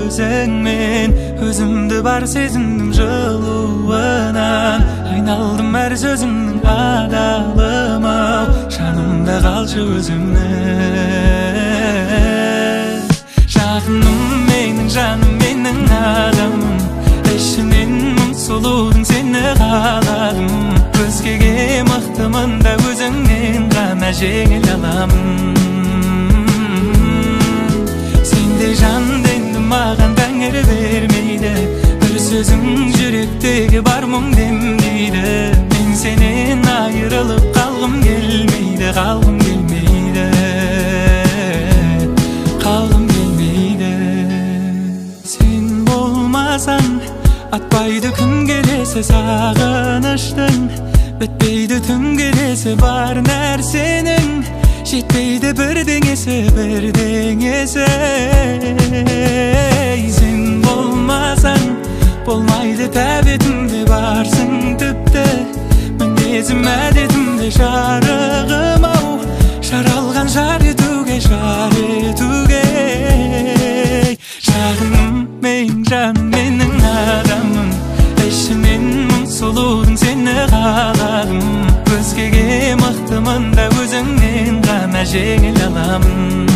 өзіңмен өзімді бар сезіндім жылуынан айналдым әр сөзіңнің адалым ау жанымда қалшы өзіңнің жақыным менің жаным менің адамым ішінен мың сұлудың сені қаладым өзгеге мықтымын да өзіңнен ғана жеңіл аламын сендей жанды енді маған тәңір бермейді бір сөзің жүректегі бар мұң демдейді мен сенен айырылып қалғым келмейді қалғым келмейді қалғым келмейді сен болмасаң атпайды күн келесі сағыныштың бітпейді түн келесі бар нәрсенің жетпейді бірдеңесі сен болмасаң болмайды тәбетімде барсың тіпті мінезім әдетімде жарығым ау жаралған жар етуге жағыным менің жаным менің адамым ішінен мың сұлудың сені қаладым өзгеге мықтымын да өзіңнен ғана жеңіл аламын